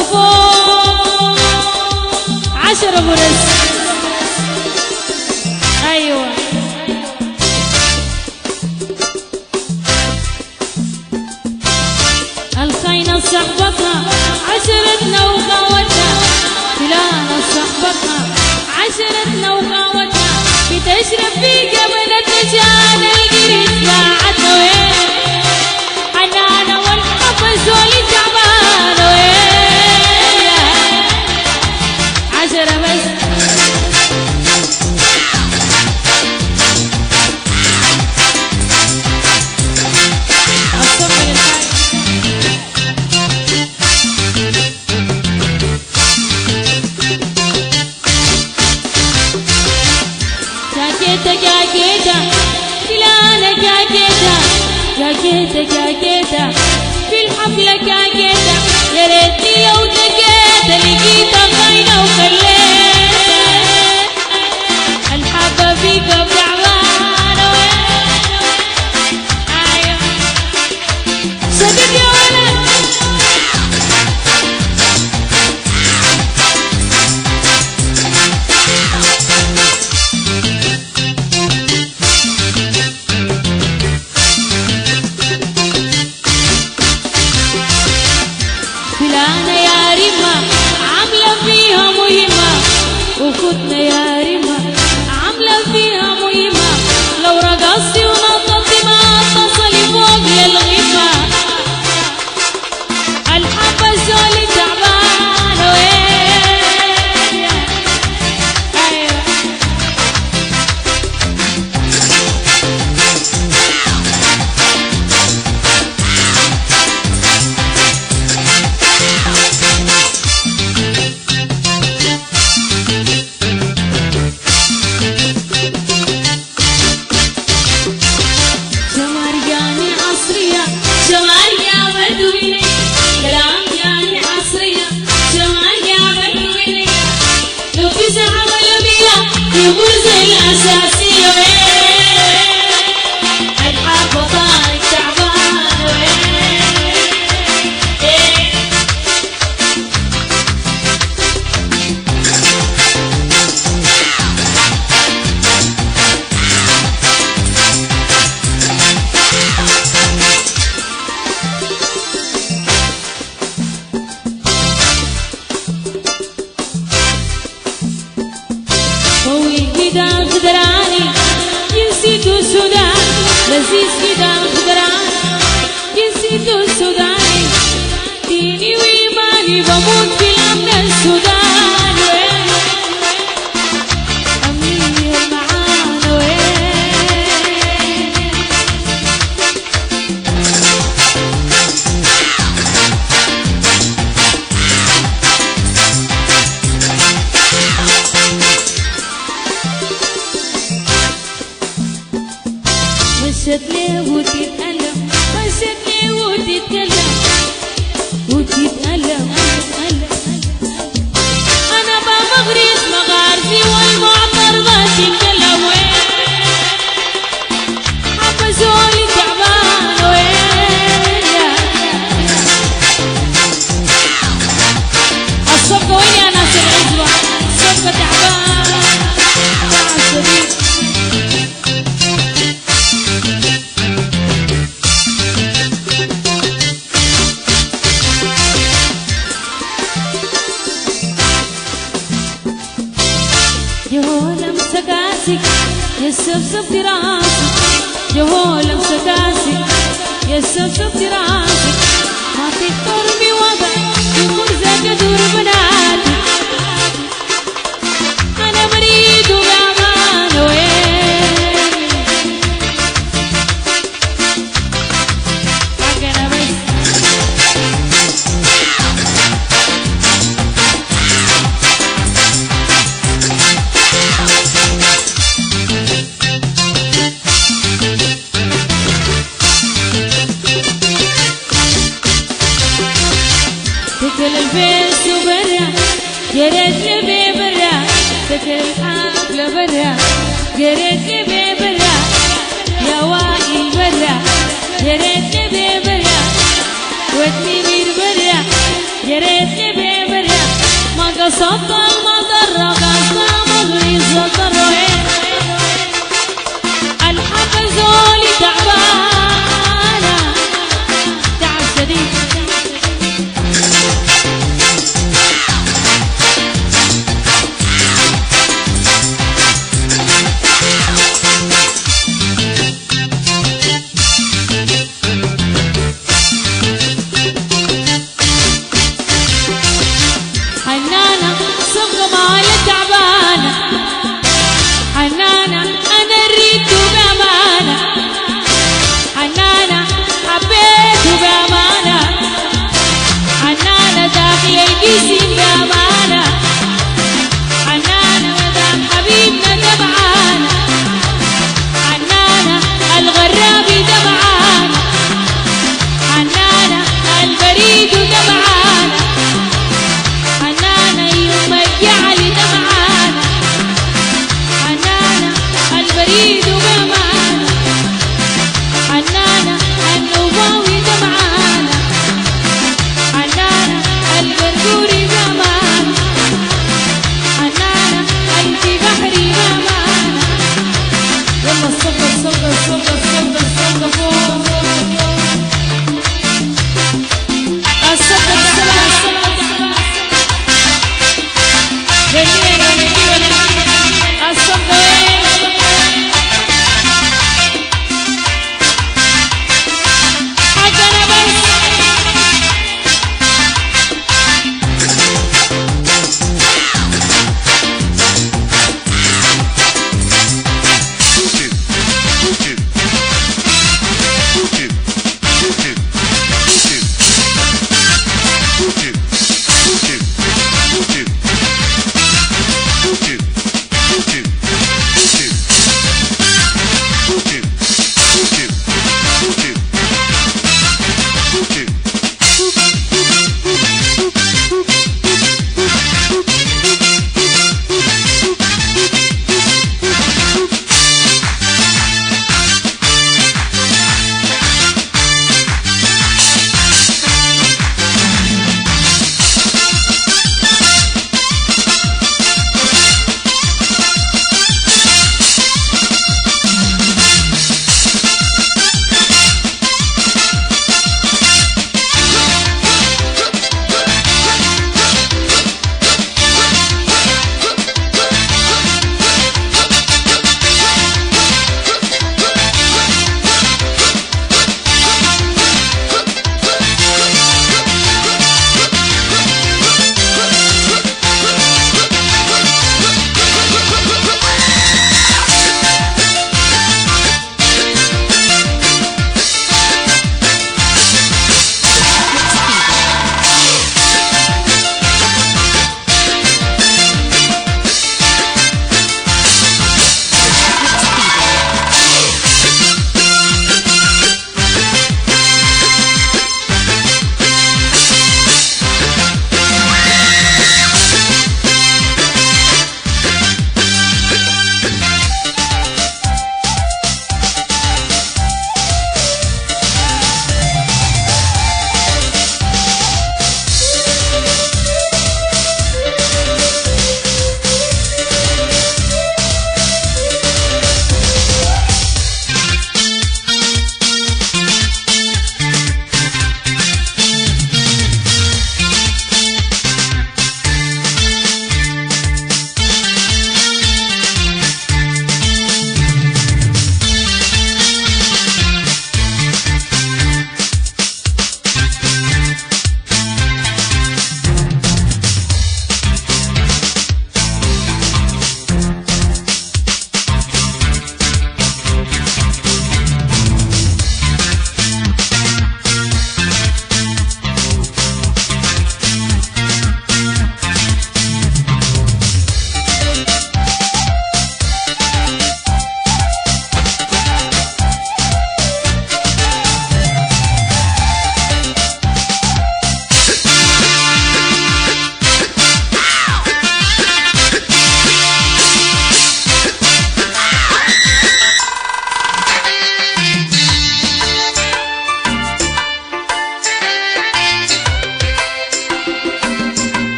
فوق 10 برس. ايوه الخينا صحبتنا عشرتنا وخاوتنا، فلانة صحبتنا عشرتنا وخاوتنا، بتشرب في قبلتنا شان القريب ساعتنا وين حنانة والحفظ ولي تعبانة وين 10 بس. جاكيتا فلانة جاكيتا جاكيتا جاكيتا في الحفلة جاكيتا، يا ريتني لو تجيتا لقيتها خاينة وخليتها الحبة في قبل عوانة. ايوه شدد يا ولد. فلانة يا ريمة عاملة فيها مهمة، وخدنا يا ريمة عاملة فيها مهمة، لو رقصتي ونططي ما اتصلي فوق للغمة الحبة الزول تعبانة وين. ايوه يبوز الأساسية وين الحبة طارق تعبان وين. كده خضراني جنسيته السودان، لذيذ كده خضراني جنسيته السوداني، ديني وإيماني بموت في الأمن السوداني وين أمير معانا وين. مشت ليه وتتألم، مشت ليه وتتكلم وتتألم. أنا بغرس مغارزي والمعترضة تتكلم وين حبة زولي تعبان وين. الصفقة وين يا ناس العزوة، الصفقة تعبان مع الصديق. يسبسب راسك جوال مسكاسك، يسبسب راسك ما تقدر بوضعك ومرزق دور بناتك. أنا مريض وبأمان وين حقنا بس. سكر البيت وبرا يا ريت نبي برا، سكر الحفلة برا يا ريت نبي